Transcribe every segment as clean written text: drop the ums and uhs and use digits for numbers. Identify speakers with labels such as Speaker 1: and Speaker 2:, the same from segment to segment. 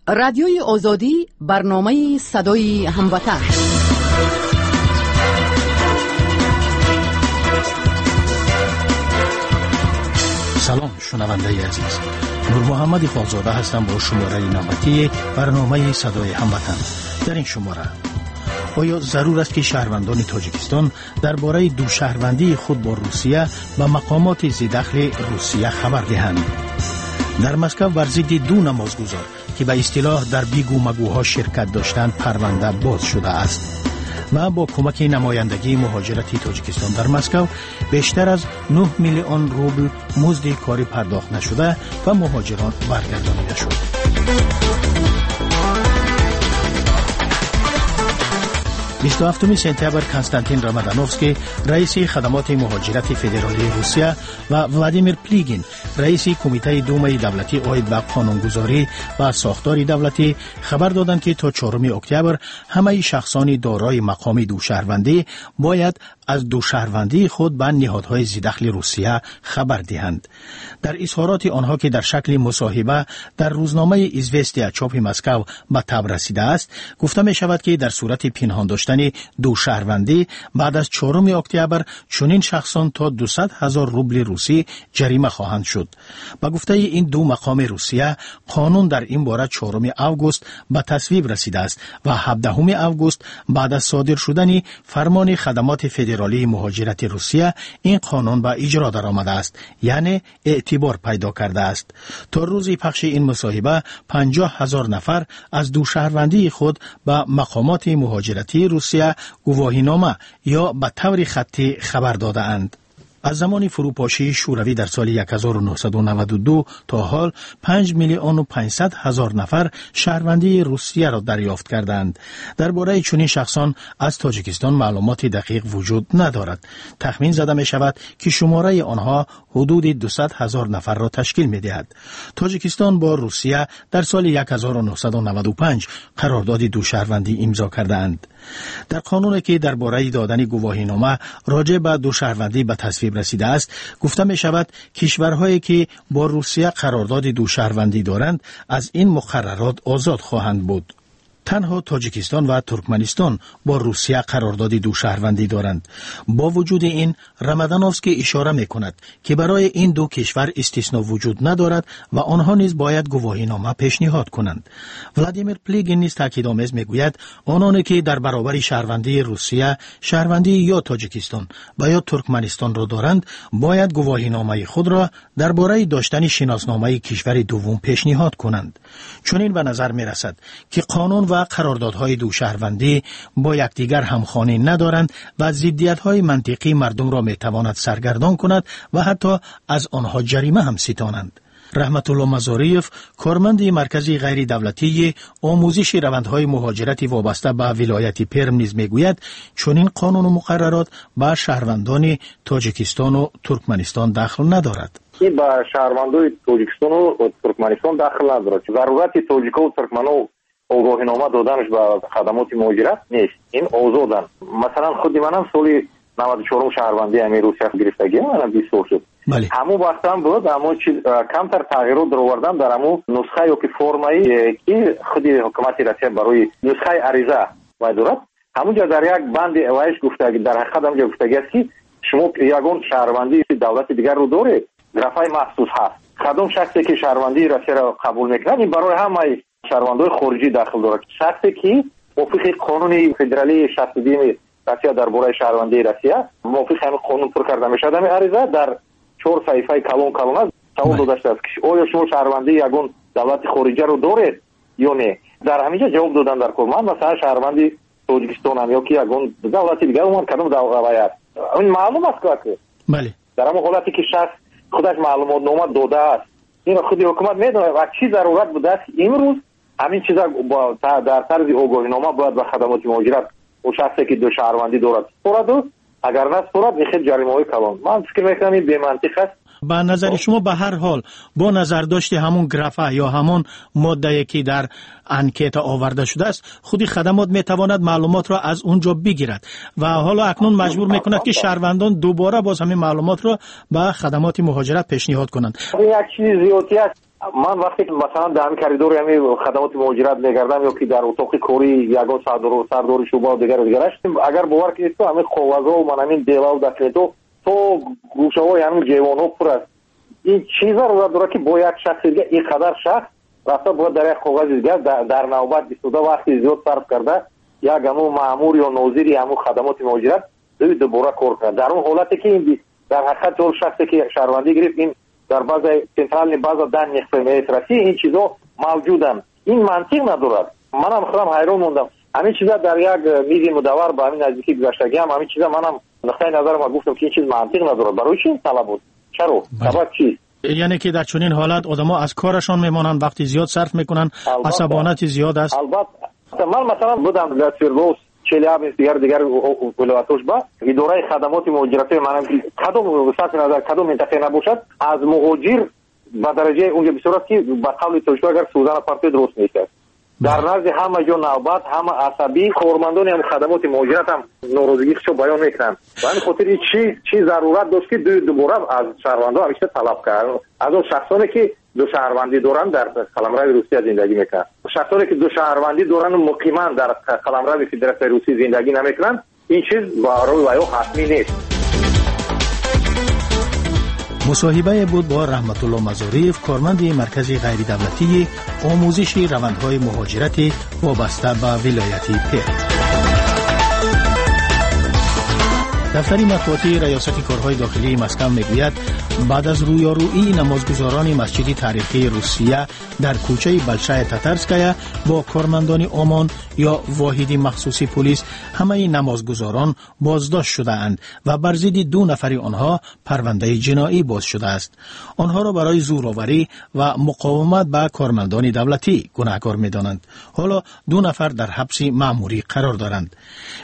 Speaker 1: رادیوی آزادی برنامه صدای هموطن.
Speaker 2: سلام شنونده عزیز، نور محمد خالزاده هستم با شماره نوبتی برنامه صدای هموطن. در این شماره آیا ضرور است که شهروندان تاجیکستان درباره دو شهروندی خود با روسیه و مقامات ذی‌دخل روسیه خبر دهند؟ در مسکو بر ضد دو نمازگزار که به اصطلاح در بیگو مگوها شرکت داشتند پرونده باز شده است و با کمک نمایندگی مهاجرتی تاجیکستان در مسکو بیشتر از 9 میلیون روبل مزد کاری پرداخت نشده و مهاجران برگردانیده شد. 27 سپتامبر کنستانتین رامادانوفسکی رئیس خدمات مهاجرت فدرالی روسیه و ولادیمیر پلیگین رئیس کمیته دومای دولتی عاید به قانونگذاری و ساختار دولتی خبر دادند که تا 4 اکتبر همه شخصان دارای مقام دو شهروندی باید از دو شهروندی خود به نهادهای ذی‌دخل روسیه خبر دهند. در اظهارات آنها که در شکل مصاحبه در روزنامه ایزوستیا چاپ مسکو به تب رسیده است، گفته می شود که در صورت پنهان داشتن دو شهروندی بعد از 4 اکتبر چنین شخصان تا 200,000 روبل روسی جریمه خواهند شد. با گفته این دو مقام روسیه، قانون در این باره 4 اوگوست به تصویب رسیده است و 17 اوگوست بعد از صادر شدن فرمان خدمات فدرالی مهاجرت روسیه این قانون به اجرا درآمده است، یعنی اعتبار پیدا کرده است. تا روز پخش این مصاحبه 50,000 نفر از دو شهروندی خود به مقامات مهاجرتی روسیه گواهینامه یا به طور خطی خبر داده اند. از زمان فروپاشی شوروی در سال 1992 تا حال 5,500,000 نفر شهروندی روسیه را دریافت کردند. درباره چنین شخصان از تاجیکستان معلومات دقیق وجود ندارد. تخمین زده می شود که شماره آنها حدود 200,000 نفر را تشکیل می دهد. تاجیکستان با روسیه در سال 1995 قرارداد دو شهروندی امضا کردند. در قانونی که درباره دادن گواهینامه راجع به دو شهروندی به تصویب رسیده است، گفته می شود کشورهایی که با روسیه قرارداد دو شهروندی دارند از این مقررات آزاد خواهند بود. تنها تاجیکستان و ترکمنستان با روسیه قرارداد دو شهروندی دارند. با وجود این، رامادانوفسکی اشاره می کند که برای این دو کشور استثنا وجود ندارد و آنها نیز باید گواهینامه پیشنهاد کنند. ولادیمیر پلیگین نیز تاکیدآمیز می گوید آنانی که در برابر شهروندی روسیه شهروندی یا تاجیکستان و یا ترکمنستان را دارند باید گواهینامه خود را درباره داشتن شناسنامه کشور دوم پیشنهاد کنند. چنین به نظر می رسد که قانون و قراردادهای دو شهروندی با یکدیگر همخوانی ندارند و ضدیت‌های منطقی مردم را می‌تواند سرگردان کند و حتی از آنها جریمه هم ستانند. رحمت الله مزاریف، کارمند مرکز غیر دولتی آموزش روندهای مهاجرت وابسته به ولایت پرم نیز میگوید چنین قانون و مقررات به شهروندان تاجیکستان و ترکمنستان دخل ندارد.
Speaker 3: این به شهروندان تاجیکستان و ترکمنستان دخل ندارد. ضرورت تاجیکا و ترکمنان آگاهینامه دادنش به خدمات مهاجرت نیست. این آزادن. مثلا خودی منم سالی 94 شهروندی همین روسیه گرفتگیم، منم 20 سال شد. همون وقت هم بود، اما کمتر تغییرات در آوردن در همون نسخه یا که فرمایی که خودی حکومت روسیه برای نسخه عریضه باید دارد، همونجا در یک بند اوایش گفتگی در حقیقت همونجا گفتگی است که شما یگان شهروندی دولت دیگر رو داره، رفع مخصوص هست. خدام شخصی که شهروندی روسیه را قبول میکنه این برای همه شهروندان خارجی داخل دارد. شخصی که موافق قانون فدرالی 62 روسیه درباره شهروندی روسیه موافق همین قانون پر کرده میشد، همین عریضه در 4 صفحه کلون است سوال داده است که آیا شما شهروندی یگان دولت خارجی رو دارید یا نه. در همینجا جواب دادن در کلمان مثلا شهروندی تاجیکستان هم یا که یگان دولت دیگه اون کدام دولت این معلوم است که
Speaker 2: بله
Speaker 3: در همون حالتی که شخص خودش معلومات نامه داده است، این خودی حکومت میدونه و چی ضرورت بوده است امروز همین چیزا در طرز آگاهینامه باید به خدمات مهاجرت و شخصی که دو شهروندی دارد سپرد، اگر نه سپرد میخواد جریمه‌های کلان. من فکر میکنم این بی منطق است.
Speaker 2: به نظر شما به هر حال با نظر داشته همون گرافه یا همون ماده که در انکیت آورده شده است، خودی خدمات میتواند معلومات را از اونجا بگیرد و حالا اکنون مجبور میکند که شهروندان دوباره باز همین معلومات را به خدمات مهاجرت پیشنهاد کنند.
Speaker 3: یک چیز زیادی است. من وقتی که مثلا در همین کریدور همین خدمات مهاجرت میگردم یا که در اتاق کاری یگان سردار شعبه و دیگرش اگر باور کنید تو همین خوازا و من همین دیوا و دکلتو تو گوشه‌های همین جوان‌ها پر است. این چیزا رو داره که با یک شخص دیگه اینقدر شخص رفته باید در یک کاغذ دیگه در نوبت ایستاده وقتی زیاد صرف کرده یک همون مأمور یا ناظری همون خدمات مهاجرت دوباره کار کرد. در اون حالتی که این در حقیقت جور شخصی که شهروندی گرفت این در بعض سنترال بعض دن نخفه این چیزا موجودن. این منطق ندارد. منم خودم حیران موندم. همین چیزا در یک میز مدور با همین نزدیکی گذشتگی هم همین چیزا منم نقطه نظر ما گفتم که این چیز منطق ندارد. برای چی طلب بود؟ چرا؟ سبب چی؟
Speaker 2: یعنی که در چنین حالت آدما از کارشان میمانند، وقتی زیاد صرف میکنن، عصبانیت زیاد است.
Speaker 3: البته من مثلا بودم در سیرلوس چلیاب دیگر ولایتوش با اداره خدمات مهاجرت منم کدوم صرف نظر کدوم منطقه نباشد از مهاجر به درجه اونجا بسیارت که به قول توشو اگر سوزن پارتی درست نیست. در نزد همه جو نوبت همه عصبی کارمندان هم خدمات مهاجرت هم ناراضگی خودشو بیان میکنن. و این خاطر چی ضرورت داشت که دوباره از شهروندان همیشه طلب کردن از اون شخصانی که دو شهروندی دارن در قلمرو روسیه زندگی میکنن. شخصانی که دو شهروندی دارن مقیما در قلمرو فدراسیون روسیه زندگی نمیکنن این چیز برای وایو حتمی نیست.
Speaker 2: مصاحبه بود با رحمت الله مزاریف، کارمند مرکز غیر دولتی آموزش روندهای مهاجرت وابسته به ولایت پیر. دفتر مطبوعاتی ریاست کارهای داخلی مسکو میگوید بعد از رویارویی نمازگزاران مسجد تاریخی روسیه در کوچه بلشای تاترسکایا با کارمندان آمان یا واحد مخصوصی پلیس همه نمازگزاران بازداشت شده اند و بر ضد 2 نفر آنها پرونده جنایی باز شده است. آنها را برای زورآوری و مقاومت به کارمندان دولتی گناهکار می‌دانند. حالا 2 نفر در حبس مأموری قرار دارند.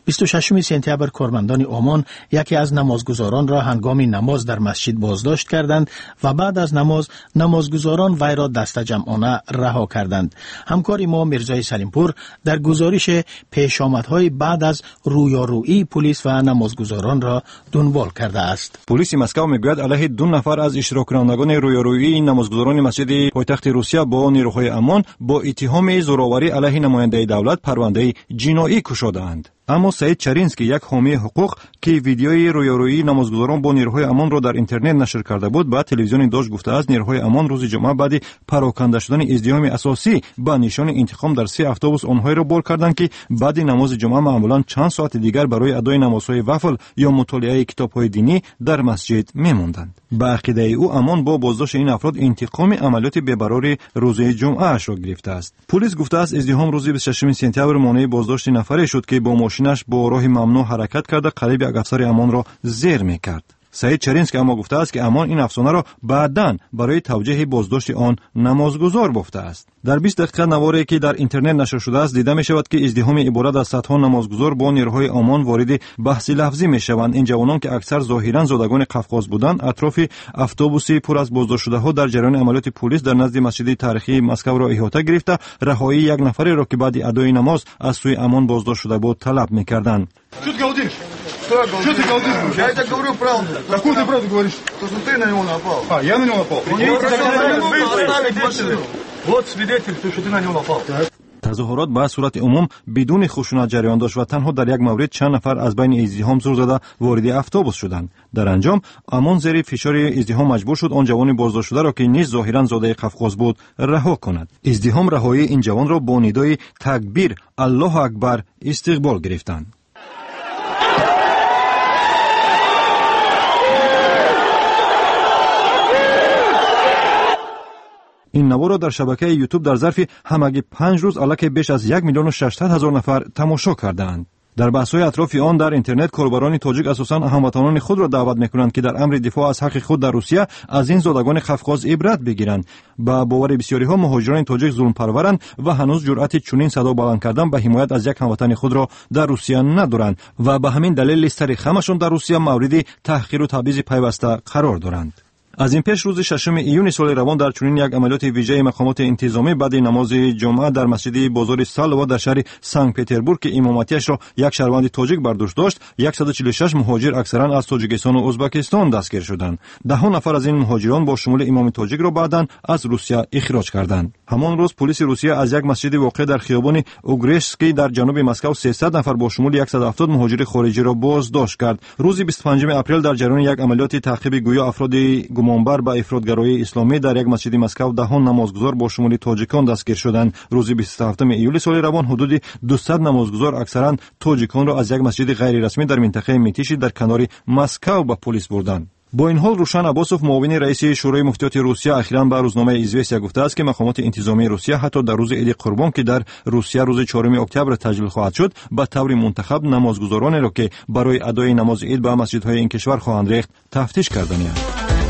Speaker 2: 26 سپتامبر کارمندان آمان یکی از نمازگزاران را هنگام نماز در مسجد بازداشت کردند و بعد از نمازگزاران وی را دست جمعانه رها کردند. همکار ما میرزای سلیمپور در گزارش پیشامدهای بعد از رویارویی پلیس و نمازگزاران را دنبال کرده است.
Speaker 4: پلیس مسکو میگوید علیه 2 نفر از اشتراک کنندگان رویارویی نمازگزاران مسجد پایتخت روسیه با نیروهای امان با اتهام زورآوری علیه نماینده دولت پرونده جنایی گشوده‌اند. اما سعید چرینسکی، یک حامی حقوق که ویدیوی رویارویی نمازگزاران با نیروهای امان را در اینترنت نشر کرده بود، به تلویزیون داش گفته است نیروهای امان روز جمعه بعد پراکنده شدن ازدحام اساسی با نشان انتقام در 3 اتوبوس آنها را بار کردند که بعد نماز جمعه معمولا چند ساعت دیگر برای ادای نمازهای وفل یا مطالعه کتاب‌های دینی در مسجد می‌ماندند. به عقیده او امان با بازداشت این افراد انتقام عملیات بی‌قرار روز جمعه اش را گرفته است. پلیس گفته است ازدحام روز 26 سپتامبر مانع بازداشت نفری شد که با ماشینش با راه ممنوع حرکت کرده قریب یک افسر امان را زیر می‌کرد. سعید چرینسکی اما گفته است که امان این افسانه را بعداً برای توجیه بازداشت آن نمازگزار گفته است. در 20 دقیقه نواری که در اینترنت نشر شده است دیده می شود که ازدحام عبارت از صدها نمازگزار با نیروهای امان وارد بحث لفظی می شوند. این جوانان که اکثر ظاهراً زادگان قفقاز بودند اطراف اتوبوسی پر از بازداشت شده ها در جریان عملیات پلیس در نزد مسجد تاریخی مسکو را احاطه گرفته رهایی یک نفری را که بعد ادای نماز از سوی امان баздошт شده بود طلب می‌کردند.
Speaker 5: Что ты галдишь? Я тебе говорю правду. Какую ты правду говоришь? То, что ты на него напал. Я на него напал. Вот свидетель, что ты на него напал.
Speaker 4: تظاهرات به صورت عموم بدون خشونت جریان داشت و تنها در یک مورد چند نفر از بین ازدحام زور زده وارد اتوبوس شدند. در انجام امان زیر فشار ازدحام مجبور شد آن جوان بازداشت شده را که نیز ظاهرا زاده قفقاز بود رها کند. ازدحام رهایی این جوان را با ندای تکبیر الله اکبر استقبال گرفتند. این نوار را در شبکه یوتیوب در ظرف همگی 5 روز الکی بیش از 1,600,000 نفر تماشا کردند. در بحث‌های اطراف آن در اینترنت کاربران تاجیک اساساً هموطنان خود را دعوت می‌کنند که در امر دفاع از حق خود در روسیه از این زادگان قفقاز عبرت بگیرند. با باور بسیاری‌ها مهاجران تاجیک ظلم پرورند و هنوز جرأت چنین صدا بلند کردن به حمایت از یک هموطن خود را در روسیه ندارند و به همین دلیل سر خمشان در روسیه مورد تحقیر و تبعیض پیوسته قرار دارند. از این پیش روز 6 ایون سال روان در چنین یک عملیات ویژه مقامات انتظامی بعد نماز جمعه در مسجد بازار سالوا در شهر سنت پترزبورگ که امامتیش را یک شهروند تاجیک بر دوش داشت 146 مهاجر اکثرا از تاجیکستان و ازبکستان دستگیر شدند. 10 نفر از این مهاجران با شمول امام تاجیک را بعداً از روسیه اخراج کردند. همان روز پلیس روسیه از یک مسجد واقع در خیابان اوگرشسکی در جنوب مسکو 300 نفر با شمول 170 مهاجر خارجی را بازداشت کرد. روز 25 اپریل در جریان یک عملیات تعقیب گویا افراد گمانبر به افراطگرایی اسلامی در یک مسجد مسکو 10 نمازگزار با شمول تاجیکان دستگیر شدند. روز 27 ایول سال روان حدود 200 نمازگزار اکثرا تاجیکان را از یک مسجد غیر رسمی در منطقه میتیشی در کنار مسکو به پلیس بردند. با این حال روشن عباسوف معاون رئیس شورای مفتیات روسیه اخیراً به روزنامه ایزوستیا گفته است که مقامات انتظامی روسیه حتی در روز عید قربان که در روسیه روز 4 اکتبر تجلیل خواهد شد به طور منتخب نمازگزارانی را که برای ادای نماز عید به مسجدهای این کشور خواهند ریخت تفتیش کردند.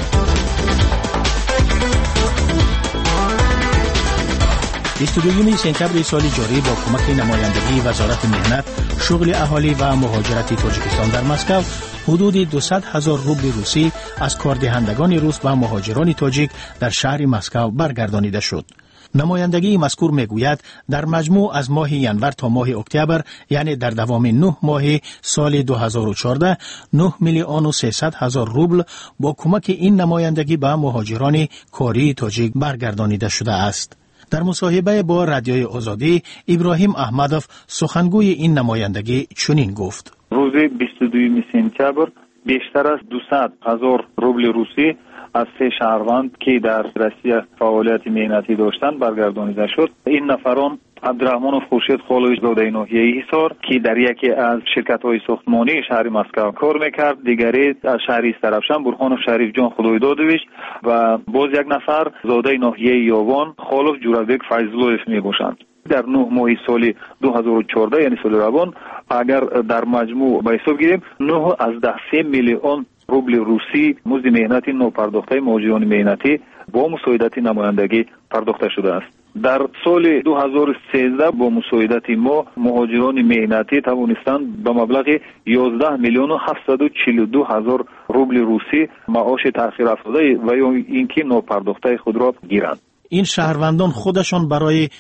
Speaker 2: بیستودویوم سپتامبر سال جاری با کمک نمایندگی وزارت مهنت، شغل اهالی و مهاجرت تاجیکستان در مسکو حدود 200,000 روبل روسی از کاردهندگان روس و مهاجران تاجیک در شهر مسکو برگردانیده شد. نمایندگی مذکور میگوید در مجموع از ماه ینور تا ماه اکتبر یعنی در دوام 9 ماه سال 2014 9,300,000 روبل با کمک این نمایندگی به مهاجران کاری تاجیک برگردانیده شده است. در مصاحبه با رادیوی آزادی ابراهیم احمدوف سخنگوی این نمایندگی چنین گفت:
Speaker 6: روز 22 سپتامبر بیشتر از 200,000 روبل روسی از 3 شهروند که در روسیه فعالیت مهنتی داشتند برگردانیده شد. این نفران عبدالرحمن خورشید خالوی زاده ناحیه حصار که در یکی از شرکت‌های ساختمانی شهر مسکو کار می‌کرد، دیگری از شهر استرابشان برهانوف شریف جان خدایدادویچ و باز یک نفر زاده ناحیه یاوان خالوف جورابک فیضلویف میباشند. در 9 ماه سال 2014 یعنی سال روان اگر در مجموع به حساب گیریم 9.3 میلیون روبل روسی مزد مهنتی نوپرداخته مهاجران مهنتی با مساعدت نمایندگی پرداخته شده است. در سال 2013 با مساعدت ما مهاجران مهنتی توانستند به مبلغ 11,742,000 روبل روسی معاش تأخیر افتاده و یا اینکه نوپرداخته خود را گیرند.
Speaker 2: این شهروندان خودشان برای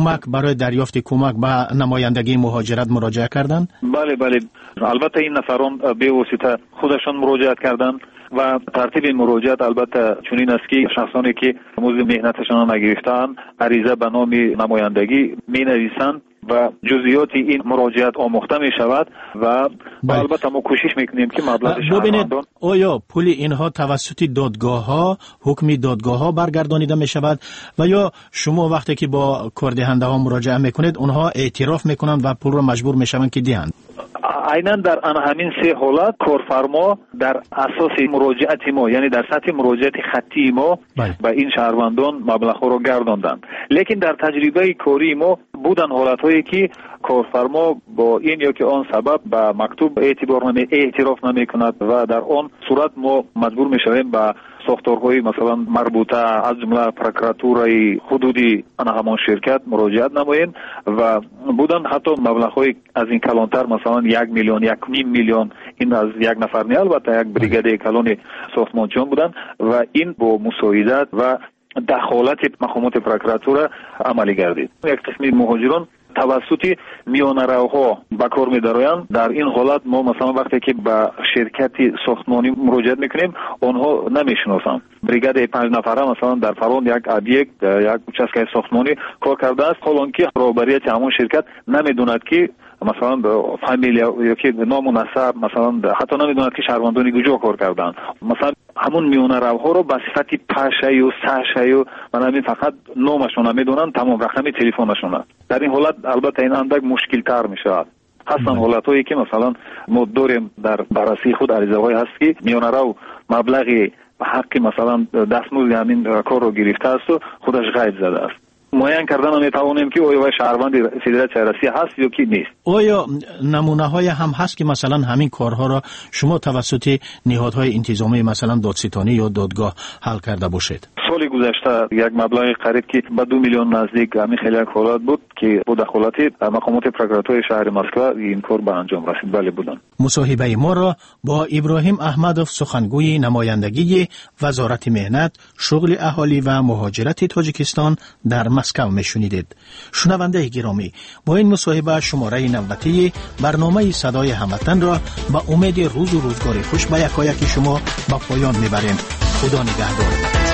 Speaker 2: دریافت کمک به نمایندگی مهاجرت مراجعه کردند؟
Speaker 6: بله البته این نفران به واسطه خودشان مراجعت کردند و ترتیب مراجعت البته چنین است که شخصانی که مزد مهنتشان نگرفتند عریضه به نام نمایندگی می‌نویسند و جزئیات این مراجعت آموخته می شود و البته ما کوشش میکنیم که مبلغ شهروندان
Speaker 2: آیا پول اینها توسط دادگاه ها حکم دادگاه ها برگردانیده می شود و یا شما وقتی که با کاردهنده ها مراجعه میکنید اونها اعتراف میکنند و پول را مجبور میشوند که دهند؟
Speaker 6: عیناً در همین 3 حالت کارفرما در اساس مراجعت ما یعنی در سطح مراجعت خطی ما به این شهروندان مبلغ را گرداندند. لیکن در تجربه کاری ما بودن حالت‌هایی که کارفرما با این یا که آن سبب به مکتوب اعتراف نمی‌کند و در آن صورت ما مجبور می‌شویم به ساختارهای مثلا مربوطه از جمله پروکراتورای حدودی همان شرکت مراجعت نماییم و بودن حتی مبلغ‌های از این کلانتر مثلا 1 میلیون 1.5 میلیون این از یک نفر نه البته یک بریگاد کلان ساختمانچیان بودن و این با مساعدت و دخالت مقامات پروکراتور عملی گردید. یک قسم مهاجران توسط میانه‌روها به کار می‌دارند. در این حالت ما مثلا وقتی که به شرکت ساختمانی مراجعه میکنیم آنها نمیشناسند. بریگاد 5 نفره مثلا در فلان یک ابیکت یک участке ساختمانی کار کرده است، حالان که رهبریت همون شرکت نمیدوند که مثلا فامیلیا یا که نام و نسب مثلا حتی نمیدوند که شهروندانی کجا کار کردند. مثلا همون میانه‌روها رو به صفت پشه و سشه و همین فقط نامشون نمیدونن، تمام رقم تلفنشون. در این حالت البته این اندک مشکل تر میشه. هستن حالتایی که مثلا ما داریم در بررسی خود عریضه‌های هست که میانه‌رو مبلغی به حق مثلا دستمزد همین کار رو گرفته است و خودش غیب زده است. معین کردن میتوانیم که آیا شهروند فدراسیون روسیه هست یا کی نیست.
Speaker 2: آیا نمونه های هم هست که مثلا همین کارها را شما توسط نهادهای انتظامی مثلا دادستانی یا دادگاه حل کرده باشید؟
Speaker 6: سال گذشته یک مبلغ قریب که به 2 میلیون نزدیک همین خیلی حالات بود که با دخالت مقامات پروکراتوری شهر مسکو این کار به انجام رسید. بله بودن.
Speaker 2: مصاحبه ما را با ابراهیم احمدوف، سخنگوی نمایندگی وزارت مهنت، شغل اهالی و مهاجرت تاجیکستان در مسکو میشنیدید. شنونده گرامی، با این مصاحبه شماره نوبتی برنامه صدای هموطن را با امید روز و روزگار خوش به یکایک شما به پایان میبریم. خدا نگهدار.